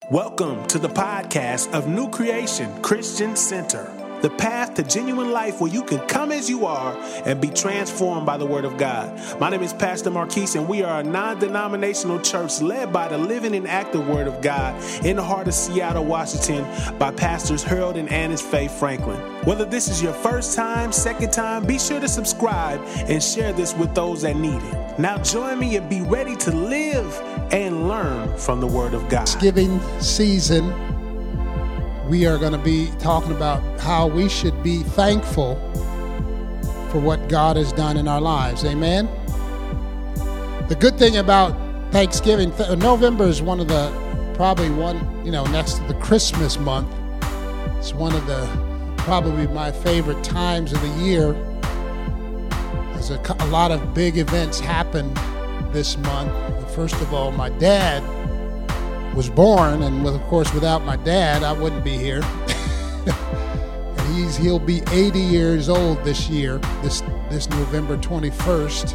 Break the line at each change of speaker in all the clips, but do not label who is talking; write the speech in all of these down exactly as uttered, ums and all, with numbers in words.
Welcome to the podcast of New Creation Christian Center, the path to genuine life where you can come as you are and be transformed by the Word of God. My name is Pastor Marquise, and we are a non-denominational church led by the living and active Word of God in the heart of Seattle, Washington, by Pastors Harold and Annis Faye Franklin. Whether this is your first time, second time, be sure to subscribe and share this with those that need it. Now join me and be ready to live and learn from the Word of God.
Thanksgiving season, we are going to be talking about how we should be thankful for what God has done in our lives. Amen? The good thing about Thanksgiving, th- November is one of the, probably one, you know, next to the Christmas month. It's one of the, probably my favorite times of the year. There's a, a lot of big events happen this month. First of all, my dad was born, and with, of course, without my dad, I wouldn't be here. And he's he'll be eighty years old this year, this this November twenty-first.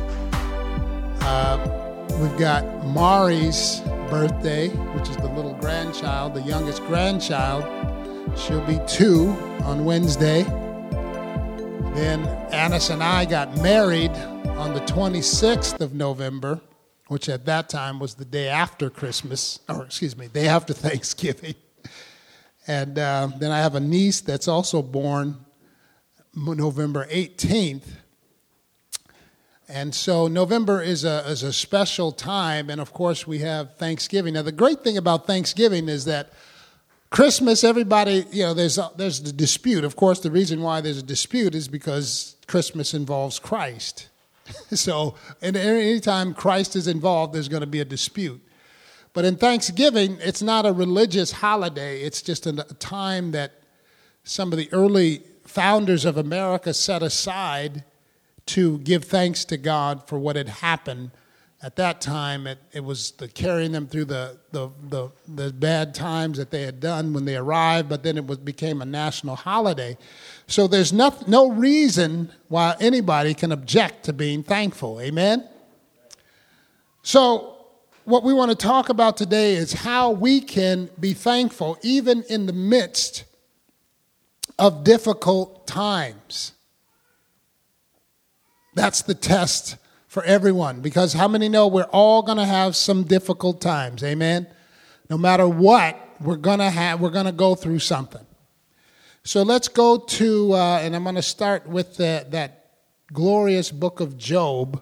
Uh, we've got Mari's birthday, which is the little grandchild, the youngest grandchild. She'll be two on Wednesday. Then Annis and I got married on the twenty-sixth of November, which at that time was the day after Christmas, or excuse me, day after Thanksgiving. And uh, then I have a niece that's also born November eighteenth. And so November is a is a special time, and of course we have Thanksgiving. Now the great thing about Thanksgiving is that Christmas, everybody, you know, there's a, there's the dispute. Of course, the reason why there's a dispute is because Christmas involves Christ. So, and any time Christ is involved, there's going to be a dispute. But in Thanksgiving, it's not a religious holiday. It's just a time that some of the early founders of America set aside to give thanks to God for what had happened. At that time, it, it was the carrying them through the, the, the, the bad times that they had done when they arrived, but then it was, became a national holiday. So there's no, no reason why anybody can object to being thankful. Amen? So what we want to talk about today is how we can be thankful even in the midst of difficult times. That's the test for everyone, because how many know we're all going to have some difficult times? Amen? No matter what, we're going to have, we're going to go through something. So let's go to, uh, and I'm going to start with the, that glorious book of Job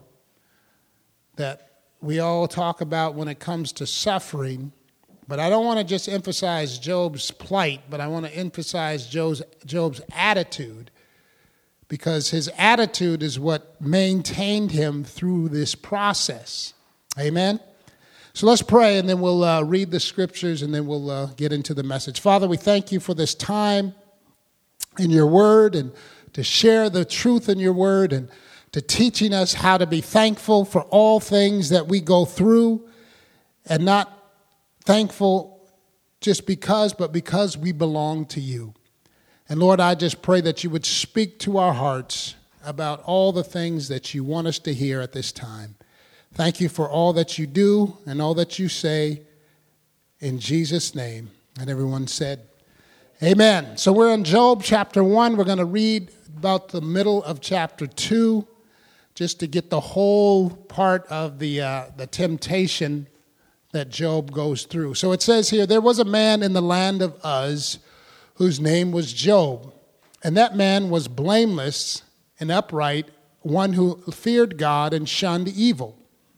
that we all talk about when it comes to suffering. But I don't want to just emphasize Job's plight, but I want to emphasize Job's, Job's attitude, because his attitude is what maintained him through this process. Amen? So let's pray, and then we'll uh, read the scriptures, and then we'll uh, get into the message. Father, we thank you for this time in your word, and to share the truth in your word, and to teaching us how to be thankful for all things that we go through, and not thankful just because, but because we belong to you. And Lord, I just pray that you would speak to our hearts about all the things that you want us to hear at this time. Thank you for all that you do and all that you say in Jesus' name. And everyone said, amen. So we're in Job chapter one. We're going to read about the middle of chapter two, just to get the whole part of the uh, the temptation that Job goes through. So it says here, there was a man in the land of Uz whose name was Job, and that man was blameless and upright, one who feared God and shunned evil.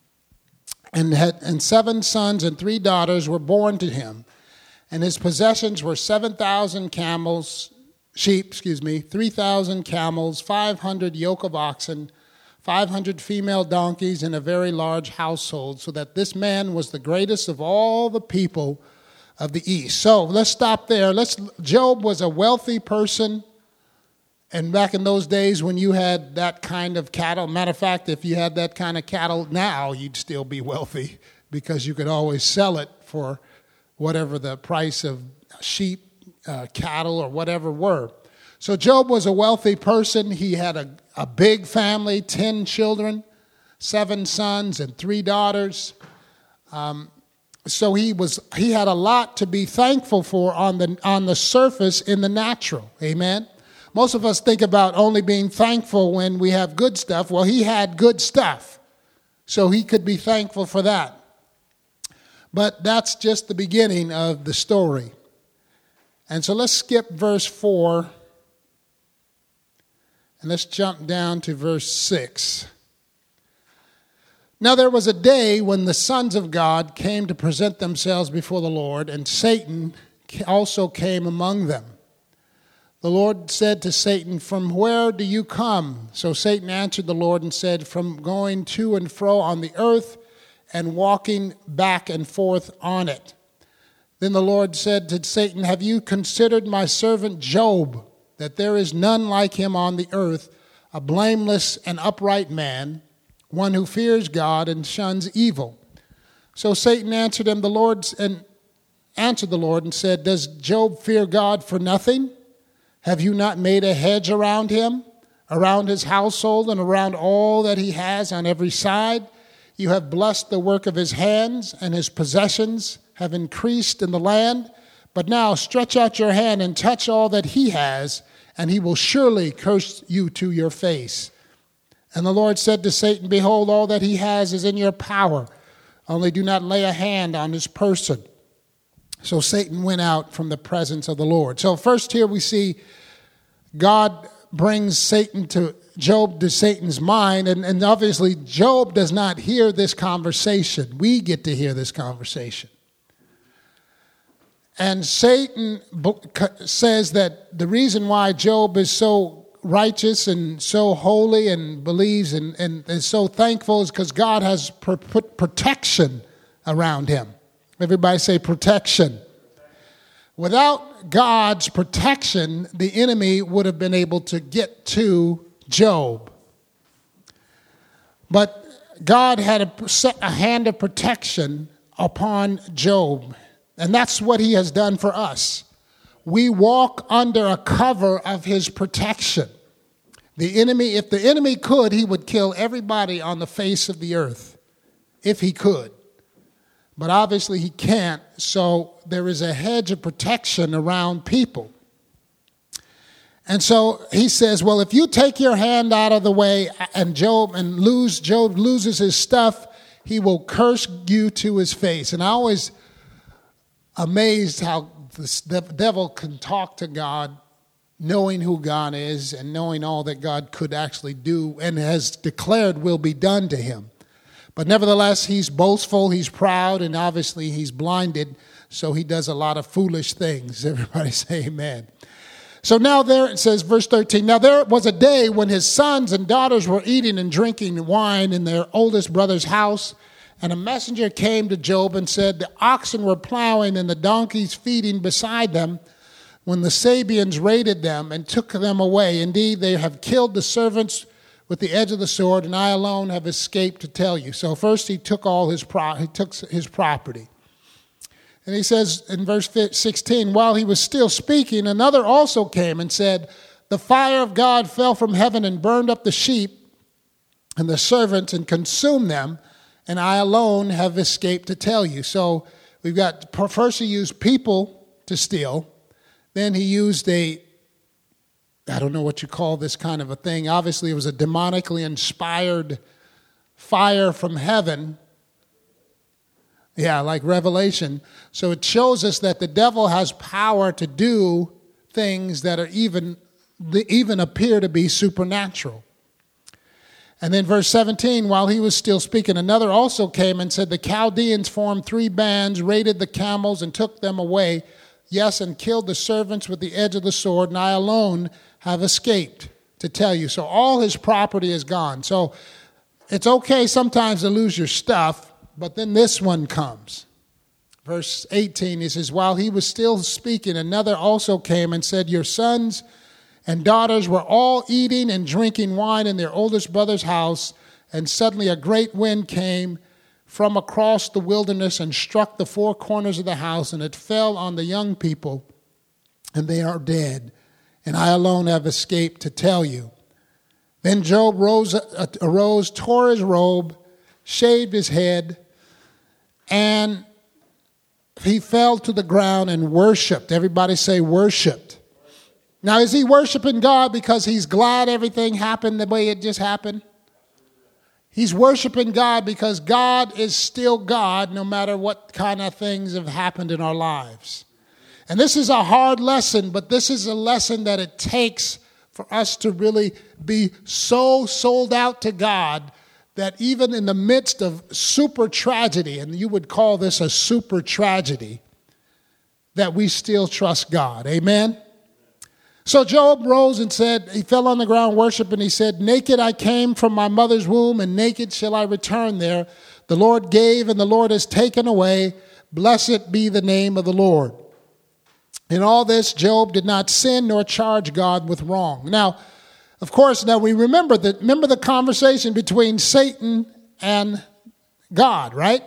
And had, and seven sons and three daughters were born to him, and his possessions were seven thousand camels, sheep, excuse me, three thousand camels, five hundred yoke of oxen, five hundred female donkeys, and a very large household, so that this man was the greatest of all the people of the East. So let's stop there. Let's. Job was a wealthy person, and back in those days when you had that kind of cattle, matter of fact, if you had that kind of cattle now, you'd still be wealthy, because you could always sell it for whatever the price of sheep, uh, cattle, or whatever were. So Job was a wealthy person. He had a, a big family, ten children, seven sons and three daughters. Um, so he was he had a lot to be thankful for on the on the surface in the natural. Amen. Most of us think about only being thankful when we have good stuff. Well, he had good stuff, so he could be thankful for that. But that's just the beginning of the story. And so let's skip verse four and let's jump down to verse six. Now there was a day when the sons of God came to present themselves before the Lord, and Satan also came among them. The Lord said to Satan, "From where do you come?" So Satan answered the Lord and said, "From going to and fro on the earth and walking back and forth on it." Then the Lord said to Satan, "Have you considered my servant Job, that there is none like him on the earth, a blameless and upright man, one who fears God and shuns evil?" So Satan answered him, the Lord and answered the Lord and said, "Does Job fear God for nothing? Have you not made a hedge around him, around his household, and around all that he has on every side? You have blessed the work of his hands, and his possessions have increased in the land. But now stretch out your hand and touch all that he has, and he will surely curse you to your face." And the Lord said to Satan, "Behold, all that he has is in your power. Only do not lay a hand on his person." So Satan went out from the presence of the Lord. So first here we see God brings Satan to Job to Satan's mind, and, and obviously Job does not hear this conversation. We get to hear this conversation. And Satan says that the reason why Job is so righteous and so holy and believes and, and is so thankful is because God has put protection around him. Everybody say protection. Without God's protection, the enemy would have been able to get to Job. But God had a, set a hand of protection upon Job. And that's what he has done for us. We walk under a cover of his protection. The enemy, if the enemy could, he would kill everybody on the face of the earth, if he could. But obviously he can't, so there is a hedge of protection around people. And so he says, well, if you take your hand out of the way and Job and lose Job loses his stuff, he will curse you to his face. And I always amazed how the devil can talk to God, knowing who God is and knowing all that God could actually do and has declared will be done to him. But nevertheless, he's boastful, he's proud, and obviously he's blinded, so he does a lot of foolish things. Everybody say amen. So now there, it says, verse thirteen, now there was a day when his sons and daughters were eating and drinking wine in their oldest brother's house, and a messenger came to Job and said, the oxen were plowing and the donkeys feeding beside them when the Sabeans raided them and took them away. Indeed, they have killed the servants with the edge of the sword, and I alone have escaped to tell you. So first he took all his pro- he took his property. And he says in verse sixteen, while he was still speaking, another also came and said, the fire of God fell from heaven and burned up the sheep and the servants and consumed them, and I alone have escaped to tell you. So we've got, first he used people to steal. Then he used a, I don't know what you call this kind of a thing. Obviously, it was a demonically inspired fire from heaven. Yeah, like Revelation. So it shows us that the devil has power to do things that are even, even appear to be supernatural. And then verse seventeen, while he was still speaking, another also came and said, the Chaldeans formed three bands, raided the camels, and took them away. Yes, and killed the servants with the edge of the sword, and I alone have escaped to tell you. So all his property is gone. So it's okay sometimes to lose your stuff, but then this one comes. Verse eighteen, he says, while he was still speaking, another also came and said, your sons and daughters were all eating and drinking wine in their oldest brother's house, and suddenly a great wind came from across the wilderness and struck the four corners of the house, and it fell on the young people, and they are dead. And I alone have escaped to tell you. Then Job rose, uh, arose, tore his robe, shaved his head, and he fell to the ground and worshiped. Everybody say worshiped. Now, is he worshiping God because he's glad everything happened the way it just happened? He's worshiping God because God is still God no matter what kind of things have happened in our lives. And this is a hard lesson, but this is a lesson that it takes for us to really be so sold out to God that even in the midst of super tragedy, and you would call this a super tragedy, that we still trust God. Amen? So Job rose and said, he fell on the ground worshiping. He said, naked I came from my mother's womb, and naked shall I return there. The Lord gave, and the Lord has taken away. Blessed be the name of the Lord. In all this, Job did not sin nor charge God with wrong. Now, of course, now we remember that. Remember the conversation between Satan and God, right?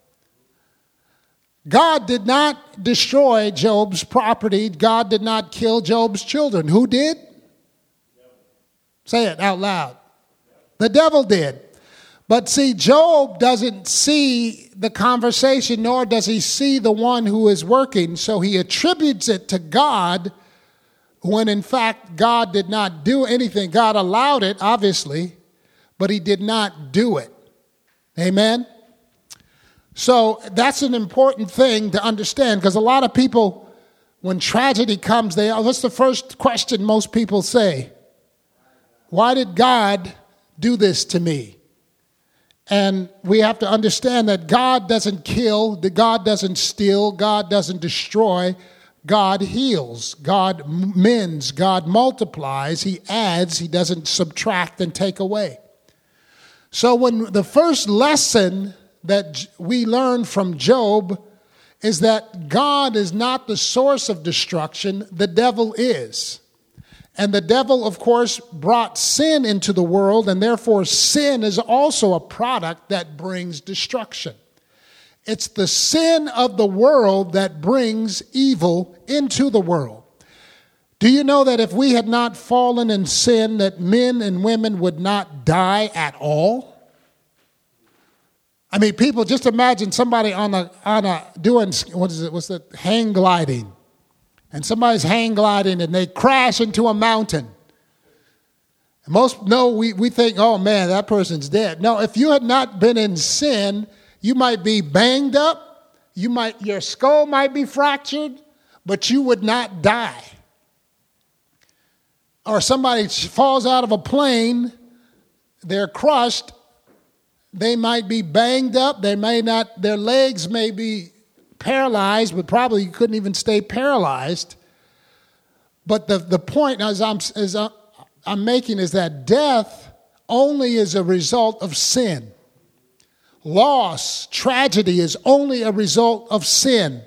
God did not destroy Job's property. God did not kill Job's children. Who did? Say it out loud. The devil did. But see, Job doesn't see the conversation, nor does he see the one who is working. So he attributes it to God when in fact God did not do anything. God allowed it, obviously, but he did not do it. Amen? So that's an important thing to understand, because a lot of people, when tragedy comes, they, what's the first question most people say? Why did God do this to me? And we have to understand that God doesn't kill, that God doesn't steal, God doesn't destroy, God heals, God mends, God multiplies, he adds, he doesn't subtract and take away. So when the first lesson that we learn from Job is that God is not the source of destruction, the devil is. And the devil, of course, brought sin into the world, and therefore sin is also a product that brings destruction. It's the sin of the world that brings evil into the world. Do you know that if we had not fallen in sin, that men and women would not die at all? I mean, people, just imagine somebody on a on a doing what is it? What's that? Hang gliding, and somebody's hang gliding, and they crash into a mountain. And most no, we we think, oh man, that person's dead. No, if you had not been in sin, you might be banged up. You might your skull might be fractured, but you would not die. Or somebody falls out of a plane, they're crushed. They might be banged up. They may not, their legs may be paralyzed, but probably you couldn't even stay paralyzed. But the, the point as I'm, as I'm making is that death only is a result of sin. Loss, tragedy is only a result of sin.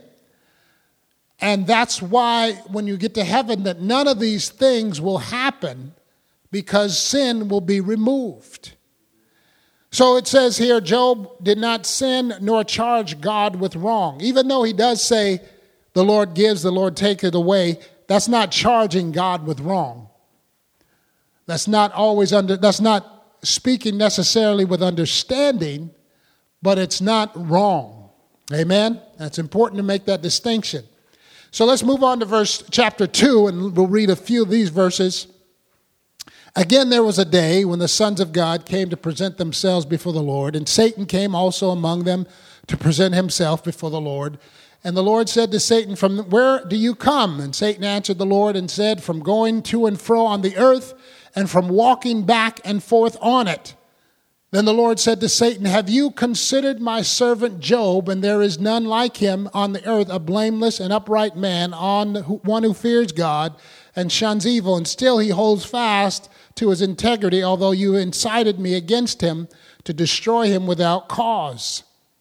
And that's why when you get to heaven that none of these things will happen, because sin will be removed. So it says here, Job did not sin nor charge God with wrong. Even though he does say, the Lord gives, the Lord taketh away, that's not charging God with wrong. That's not always under, that's not speaking necessarily with understanding, but it's not wrong. Amen? That's important to make that distinction. So let's move on to verse chapter two, and we'll read a few of these verses. Again, there was a day when the sons of God came to present themselves before the Lord, and Satan came also among them to present himself before the Lord. And the Lord said to Satan, "From where do you come?" And Satan answered the Lord and said, "From going to and fro on the earth, and from walking back and forth on it." Then the Lord said to Satan, "Have you considered my servant Job? And there is none like him on the earth, a blameless and upright man, on one who fears God and shuns evil. And still he holds fast to his integrity, although you incited me against him to destroy him without cause."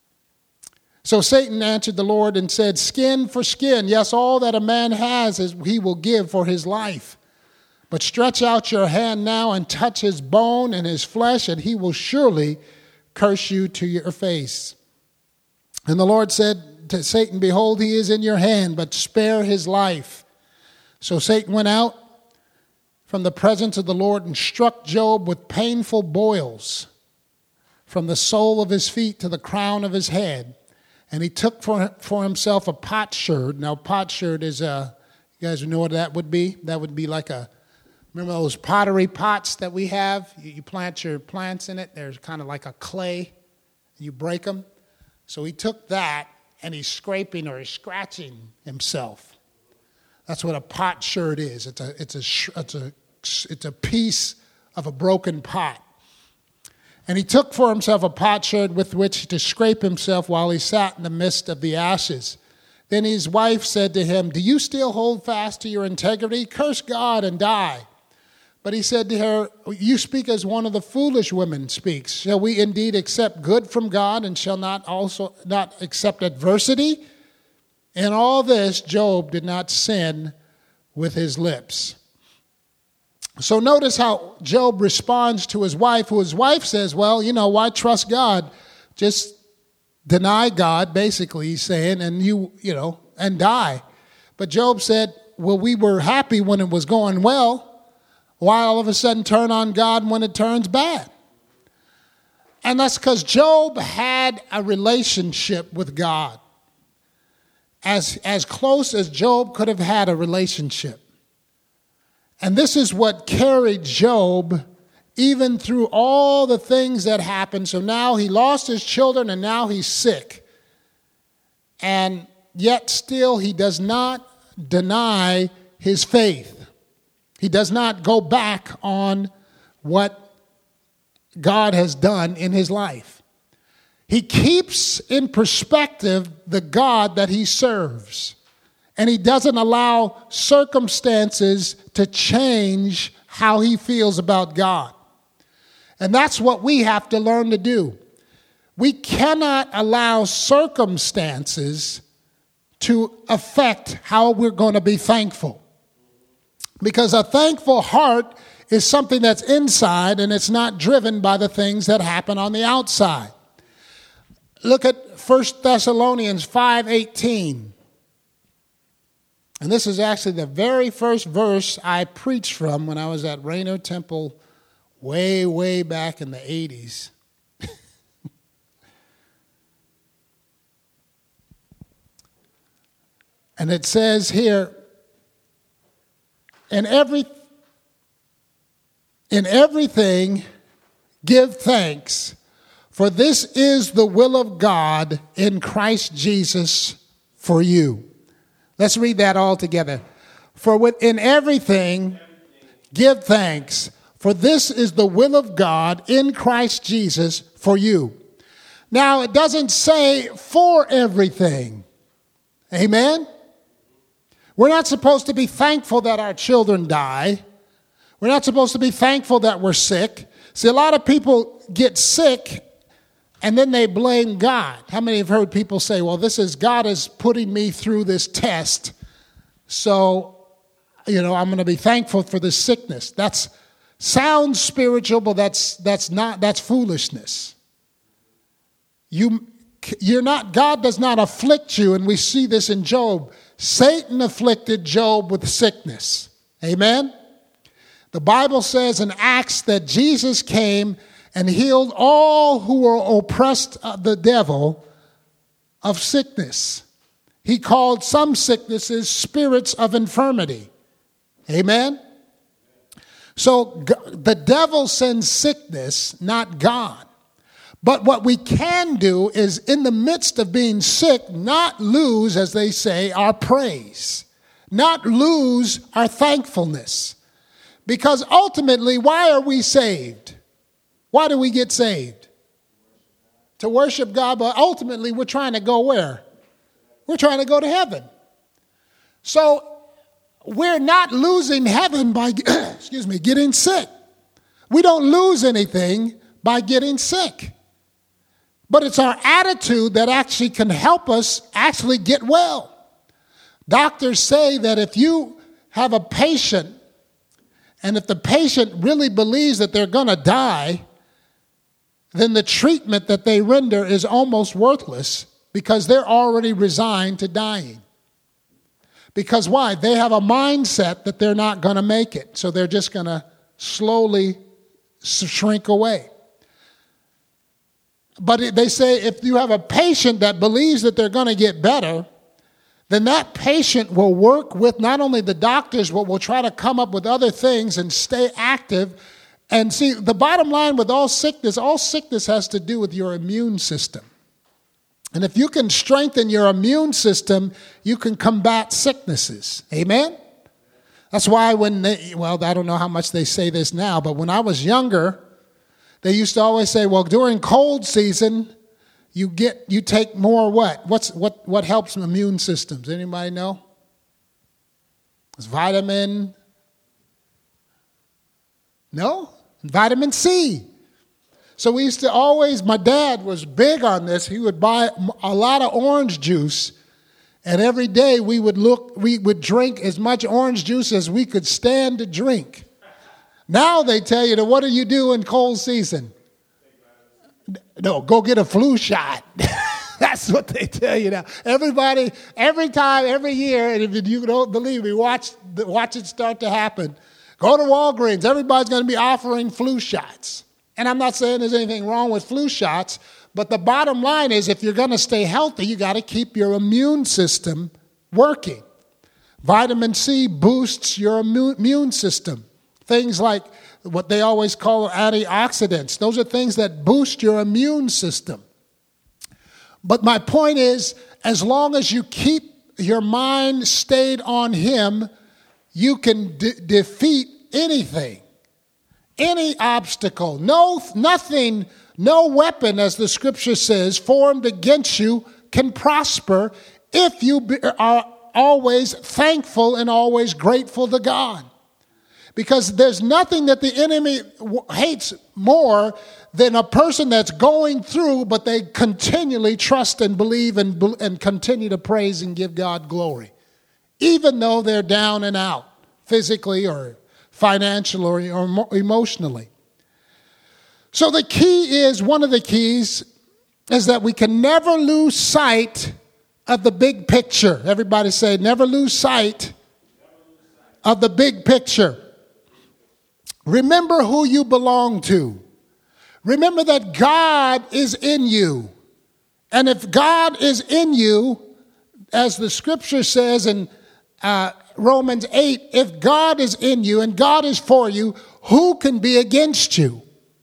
So Satan answered the Lord and said, "Skin for skin, yes, all that a man has is he will give for his life. But stretch out your hand now and touch his bone and his flesh, and he will surely curse you to your face." And the Lord said to Satan, "Behold, he is in your hand, but spare his life." So Satan went out from the presence of the Lord and struck Job with painful boils from the sole of his feet to the crown of his head. And he took for, for himself a potsherd. Now, potsherd is a, you guys know what that would be? That would be like a, remember those pottery pots that we have? You, you plant your plants in it. There's kind of like a clay. You break them. So he took that, and he's scraping or he's scratching himself. That's what a potsherd is. It's a, it's a, it's a, it's a piece of a broken pot. And he took for himself a potsherd with which to scrape himself while he sat in the midst of the ashes. Then his wife said to him, "Do you still hold fast to your integrity? Curse God and die." But he said to her, "You speak as one of the foolish women speaks. Shall we indeed accept good from God and shall not also not accept adversity?" In all this, Job did not sin with his lips. So notice how Job responds to his wife, who his wife says, well, you know, why trust God? Just deny God, basically, he's saying, and you, you know, and die. But Job said, well, we were happy when it was going well. Why all of a sudden turn on God when it turns bad? And that's because Job had a relationship with God. As, as close as Job could have had a relationship. And this is what carried Job even through all the things that happened. So now he lost his children and now he's sick. And yet still he does not deny his faith. He does not go back on what God has done in his life. He keeps in perspective the God that he serves. And he doesn't allow circumstances to change how he feels about God. And that's what we have to learn to do. We cannot allow circumstances to affect how we're going to be thankful. Because a thankful heart is something that's inside and it's not driven by the things that happen on the outside. Look at First Thessalonians five eighteen. And this is actually the very first verse I preached from when I was at Rayner Temple way, way back in the eighties. And it says here, in every in everything give thanks, for this is the will of God in Christ Jesus for you. Let's read that all together. For within everything, give thanks, for this is the will of God in Christ Jesus for you. Now, it doesn't say for everything. Amen? We're not supposed to be thankful that our children die. We're not supposed to be thankful that we're sick. See, a lot of people get sick and then they blame God. How many have heard people say, well, this is God is putting me through this test, so, you know, I'm going to be thankful for this sickness. That's sounds spiritual, but that's that's not that's foolishness. You you're not God does not afflict you, and we see this in Job. Satan afflicted Job with sickness. Amen. The Bible says in Acts that Jesus came and healed all who were oppressed of the devil of sickness. He called some sicknesses spirits of infirmity. Amen? So the devil sends sickness, not God. But what we can do is in the midst of being sick, not lose, as they say, our praise. Not lose our thankfulness. Because ultimately, why are we saved? Why do we get saved? To worship God, but ultimately we're trying to go where? We're trying to go to heaven. So we're not losing heaven by, excuse me, getting sick. We don't lose anything by getting sick. But it's our attitude that actually can help us actually get well. Doctors say that if you have a patient, and if the patient really believes that they're going to die, then the treatment that they render is almost worthless because they're already resigned to dying. Because why? They have a mindset that they're not going to make it, so they're just going to slowly shrink away. But it, they say if you have a patient that believes that they're going to get better, then that patient will work with not only the doctors, but will try to come up with other things and stay active. And see, the bottom line with all sickness, all sickness has to do with your immune system. And if you can strengthen your immune system, you can combat sicknesses. Amen? That's why when they, well, I don't know how much they say this now, but when I was younger, they used to always say, well, during cold season, you get you take more what? What's what what helps immune systems? Anybody know? It's vitamin. No? Vitamin C. So we used to always, my dad was big on this. He would buy a lot of orange juice, and every day we would look, we would drink as much orange juice as we could stand to drink. Now they tell you that what do you do in cold season? No, go get a flu shot. That's what they tell you now. Everybody, every time, every year, and if you don't believe me, watch, watch it start to happen. Go to Walgreens. Everybody's going to be offering flu shots. And I'm not saying there's anything wrong with flu shots, but the bottom line is if you're going to stay healthy, you got to keep your immune system working. Vitamin C boosts your immune system. Things like what they always call antioxidants. Those are things that boost your immune system. But my point is, as long as you keep your mind stayed on Him, you can de- defeat anything, any obstacle. No, nothing, no weapon, as the Scripture says, formed against you can prosper if you be, are always thankful and always grateful to God. Because there's nothing that the enemy hates more than a person that's going through, but they continually trust and believe and, and continue to praise and give God glory, even though they're down and out, physically or financially or emotionally. So the key is, one of the keys is that we can never lose sight of the big picture. Everybody say, never lose sight of the big picture. Remember who you belong to. Remember that God is in you. And if God is in you, as the Scripture says in uh, Romans eight, if God is in you and God is for you, who can be against you?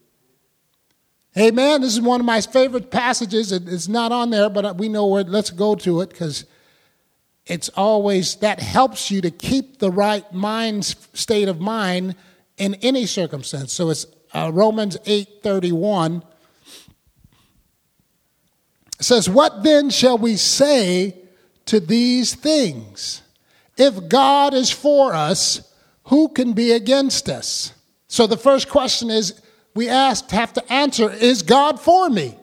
Amen. This is one of my favorite passages. It's not on there, but we know where. Let's go to it because it's always, that helps you to keep the right mind state of mind in any circumstance. So it's uh, Romans eight thirty-one. It says, what then shall we say to these things? If God is for us, who can be against us? So the first question is, we asked, have to answer, is God for me?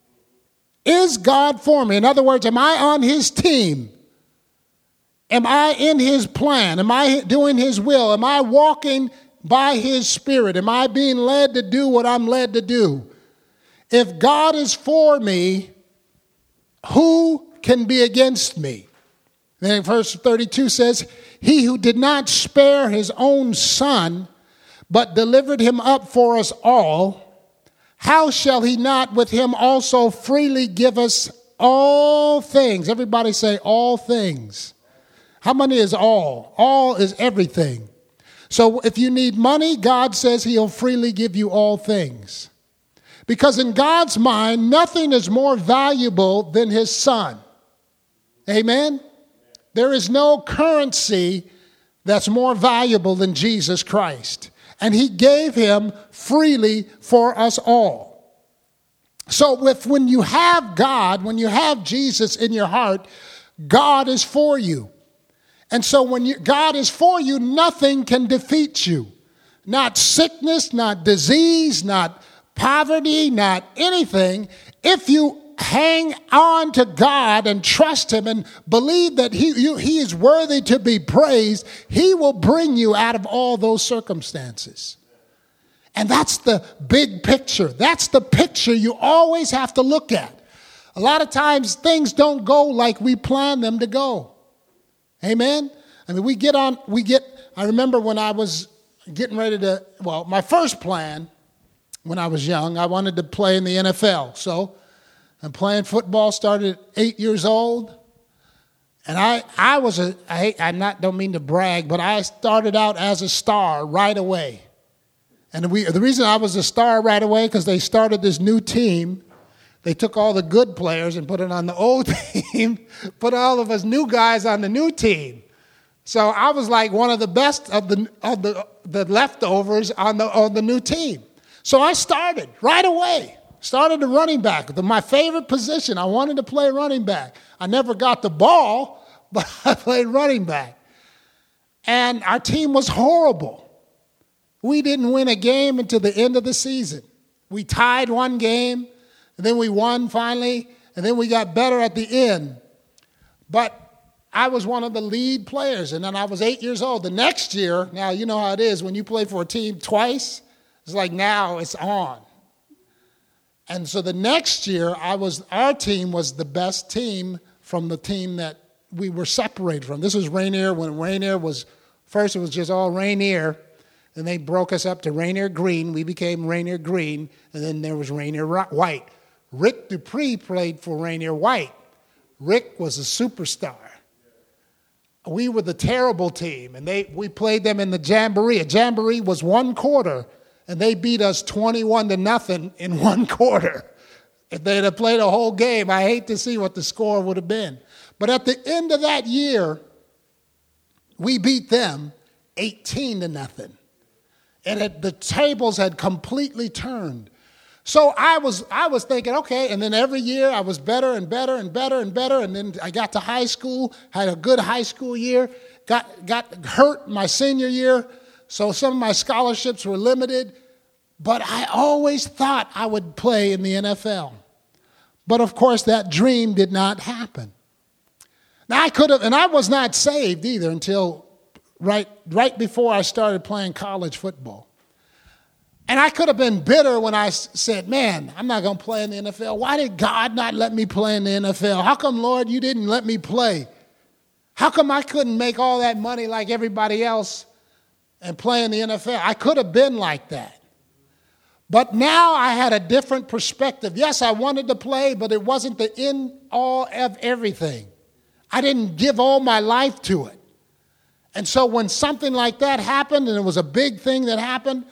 Is God for me? In other words, am I on His team? Am I in His plan? Am I doing His will? Am I walking by His Spirit? Am I being led to do what I'm led to do? If God is for me, who can be against me? Then verse thirty-two says, He who did not spare His own Son, but delivered Him up for us all, how shall He not with Him also freely give us all things? Everybody say all things. How many is all? All is everything. So if you need money, God says He'll freely give you all things. Because in God's mind, nothing is more valuable than His Son. Amen? There is no currency that's more valuable than Jesus Christ. And He gave Him freely for us all. So if when you have God, when you have Jesus in your heart, God is for you. And so when you, God is for you, nothing can defeat you. Not sickness, not disease, not poverty, not anything. If you hang on to God and trust Him and believe that he, you, he is worthy to be praised, He will bring you out of all those circumstances. And that's the big picture. That's the picture you always have to look at. A lot of times things don't go like we plan them to go. Amen? I mean, we get on, we get, I remember when I was getting ready to, well, my first plan when I was young, I wanted to play in the N F L. So and playing football started at eight years old. And I, I was a, I hate, I'm not, don't mean to brag, but I started out as a star right away. And we, the reason I was a star right away, because they started this new team. They took all the good players and put it on the old team, put all of us new guys on the new team. So I was like one of the best of the of the, the leftovers on the on the new team. So I started right away. Started the running back, the, my favorite position. I wanted to play running back. I never got the ball, but I played running back. And our team was horrible. We didn't win a game until the end of the season. We tied one game, and then we won finally, and then we got better at the end. But I was one of the lead players, and then I was eight years old. The next year, now you know how it is, when you play for a team twice, it's like now it's on. And so the next year, I was our team was the best team from the team that we were separated from. This was Rainier when Rainier was, first it was just all Rainier, and they broke us up to Rainier Green. We became Rainier Green, and then there was Rainier White. Rick Dupree played for Rainier White. Rick was a superstar. We were the terrible team, and they we played them in the Jamboree. A Jamboree was one quarter, and they beat us twenty-one to nothing in one quarter. If they'd have played a whole game, I hate to see what the score would have been. But at the end of that year, we beat them eighteen to nothing. And it, the tables had completely turned. So I was I was thinking, okay, and then every year I was better and better and better and better. And then I got to high school, had a good high school year, got got hurt my senior year. So some of my scholarships were limited, but I always thought I would play in the N F L. But of course, that dream did not happen. Now I could have, and I was not saved either until right, right before I started playing college football. And I could have been bitter when I said, man, I'm not going to play in the N F L. Why did God not let me play in the N F L? How come, Lord, you didn't let me play? How come I couldn't make all that money like everybody else and play in the N F L? I could have been like that. But now I had a different perspective. Yes, I wanted to play, but it wasn't the end all of everything. I didn't give all my life to it. And so when something like that happened, and it was a big thing that happened,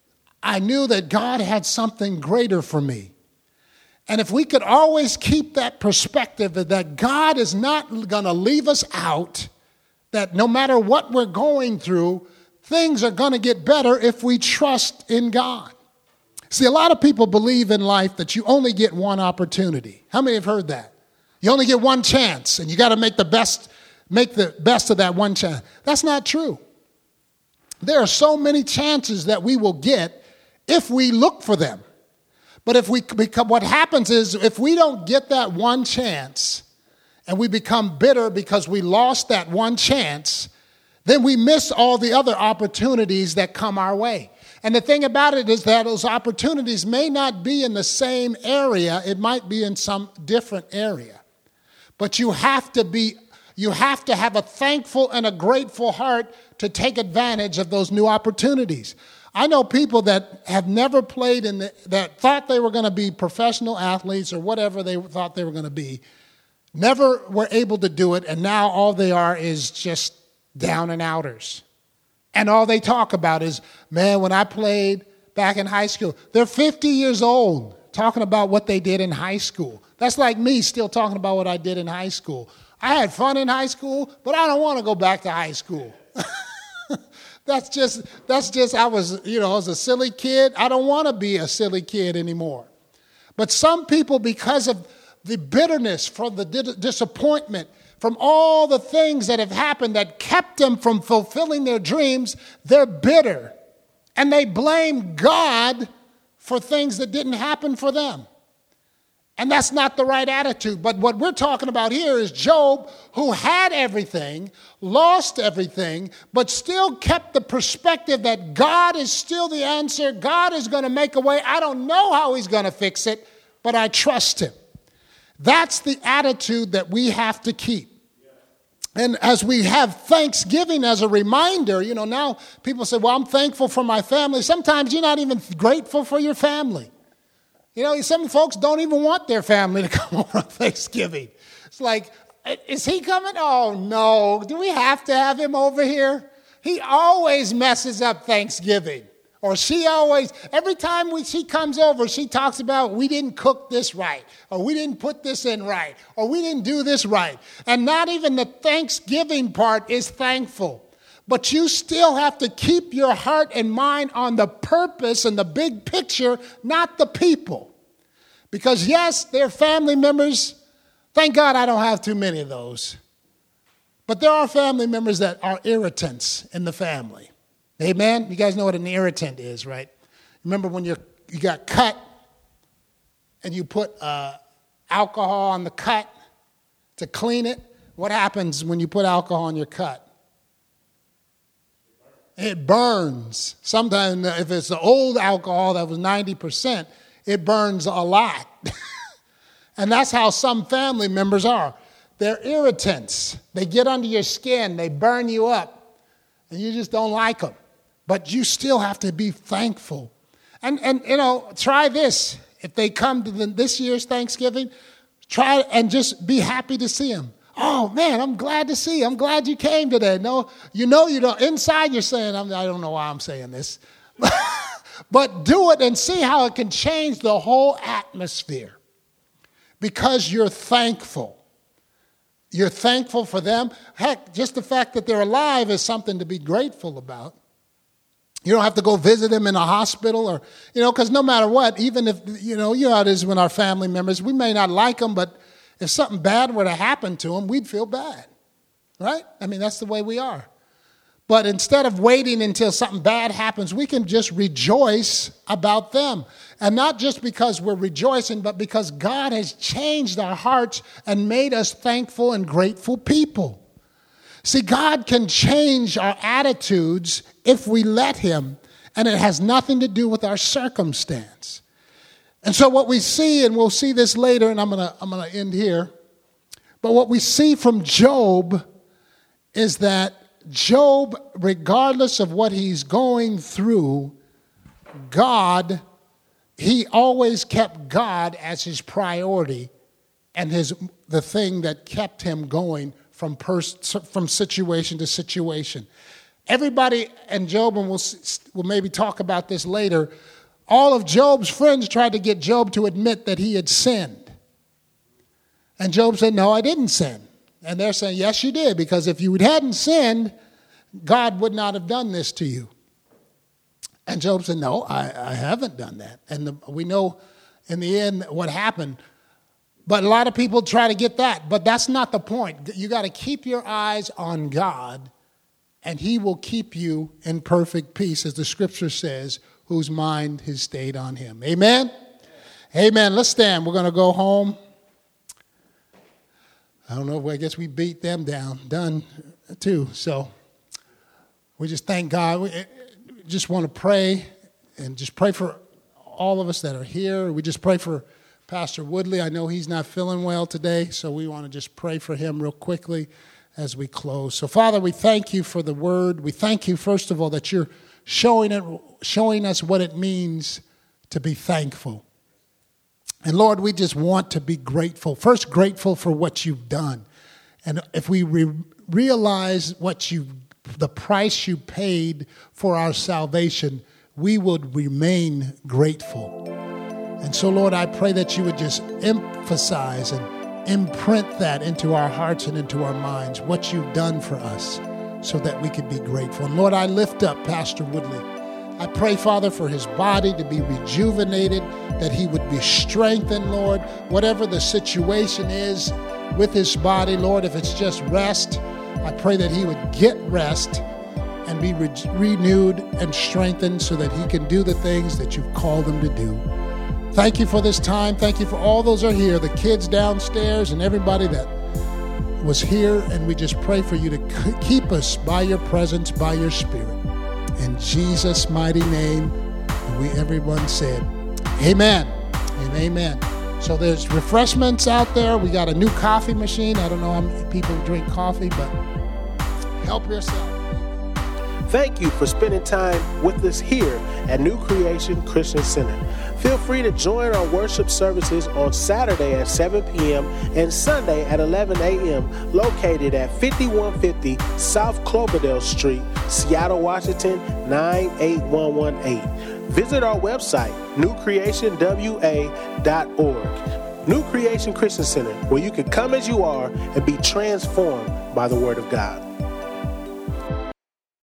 I knew that God had something greater for me. And if we could always keep that perspective that God is not going to leave us out, that no matter what we're going through, things are going to get better if we trust in God. See, a lot of people believe in life that you only get one opportunity. How many have heard that? You only get one chance, and you got to make the best, make the best of that one chance. That's not true. There are so many chances that we will get if we look for them. But if we become, what happens is if we don't get that one chance and we become bitter because we lost that one chance, then we miss all the other opportunities that come our way. And the thing about it is that those opportunities may not be in the same area. It might be in some different area. But you have to be, you have to have a thankful and a grateful heart to take advantage of those new opportunities. I know people that have never played in the, that thought they were going to be professional athletes or whatever they thought they were going to be, never were able to do it, and now all they are is just down and outers. And all they talk about is, man, when I played back in high school, they're fifty years old talking about what they did in high school. That's like me still talking about what I did in high school. I had fun in high school, but I don't want to go back to high school. That's just, that's just, I was, you know, I was a silly kid. I don't want to be a silly kid anymore. But some people, because of the bitterness, from the disappointment, from all the things that have happened that kept them from fulfilling their dreams, they're bitter. And they blame God for things that didn't happen for them. And that's not the right attitude. But what we're talking about here is Job, who had everything, lost everything, but still kept the perspective that God is still the answer. God is going to make a way. I don't know how he's going to fix it, but I trust him. That's the attitude that we have to keep. And as we have Thanksgiving as a reminder, you know, now people say, well, I'm thankful for my family. Sometimes you're not even grateful for your family. You know, some folks don't even want their family to come over on Thanksgiving. It's like, is he coming? Oh, no. Do we have to have him over here? He always messes up Thanksgiving. Or she always, every time we, she comes over, she talks about we didn't cook this right, or we didn't put this in right, or we didn't do this right. And not even the Thanksgiving part is thankful. But you still have to keep your heart and mind on the purpose and the big picture, not the people. Because yes, they're family members. Thank God I don't have too many of those. But there are family members that are irritants in the family. Amen? You guys know what an irritant is, right? Remember when you you got cut and you put uh, alcohol on the cut to clean it? What happens when you put alcohol on your cut? It burns. Sometimes if it's the old alcohol that was ninety percent, it burns a lot. And that's how some family members are. They're irritants. They get under your skin. They burn you up. And you just don't like them. But you still have to be thankful. And, and you know, try this. If they come to the, this year's Thanksgiving, try and just be happy to see them. Oh, man, I'm glad to see you. I'm glad you came today. No, you know you don't. Inside you're saying, I'm, I don't know why I'm saying this. But do it and see how it can change the whole atmosphere. Because you're thankful. You're thankful for them. Heck, just the fact that they're alive is something to be grateful about. You don't have to go visit them in a hospital or, you know, because no matter what, even if, you know, you know how it is with our family members, we may not like them, but if something bad were to happen to them, we'd feel bad, right? I mean, that's the way we are. But instead of waiting until something bad happens, we can just rejoice about them. And not just because we're rejoicing, but because God has changed our hearts and made us thankful and grateful people. See, God can change our attitudes if we let him, and it has nothing to do with our circumstance. And so what we see, and we'll see this later, and I'm gonna I'm gonna end here, but what we see from Job is that Job, regardless of what he's going through, God, he always kept God as his priority and his the thing that kept him going from pers- from situation to situation. Everybody, and Job, and we'll, we'll maybe talk about this later, all of Job's friends tried to get Job to admit that he had sinned. And Job said, no, I didn't sin. And they're saying, yes, you did, because if you hadn't sinned, God would not have done this to you. And Job said, no, I, I haven't done that. And the, we know in the end what happened. But a lot of people try to get that. But that's not the point. You got to keep your eyes on God, and he will keep you in perfect peace, as the scripture says, whose mind has stayed on him. Amen? Amen. Let's stand. We're going to go home. I don't know. I guess we beat them down. Done, too. So we just thank God. We just want to pray and just pray for all of us that are here. We just pray for Pastor Woodley. I know he's not feeling well today, so we want to just pray for him real quickly as we close. So, Father, we thank you for the word. We thank you, first of all, that you're showing it, showing us what it means to be thankful. And, Lord, we just want to be grateful. First, grateful for what you've done. And if we re- realize what you, the price you paid for our salvation, we would remain grateful. And so, Lord, I pray that you would just emphasize and imprint that into our hearts and into our minds, what you've done for us, so that we could be grateful. And, Lord, I lift up Pastor Woodley. I pray, Father, for his body to be rejuvenated, that he would be strengthened, Lord. Whatever the situation is with his body, Lord, if it's just rest, I pray that he would get rest and be re- renewed and strengthened so that he can do the things that you've called him to do. Thank you for this time. Thank you for all those who are here, the kids downstairs and everybody that was here. And we just pray for you to keep us by your presence, by your spirit. In Jesus' mighty name, and we everyone said, amen and amen. So there's refreshments out there. We got a new coffee machine. I don't know how many people drink coffee, but help yourself.
Thank you for spending time with us here at New Creation Christian Center. Feel free to join our worship services on Saturday at seven p.m. and Sunday at eleven a.m. located at fifty-one fifty South Cloverdale Street, Seattle, Washington, nine eight one one eight. Visit our website, new creation w a dot org. New Creation Christian Center, where you can come as you are and be transformed by the Word of God.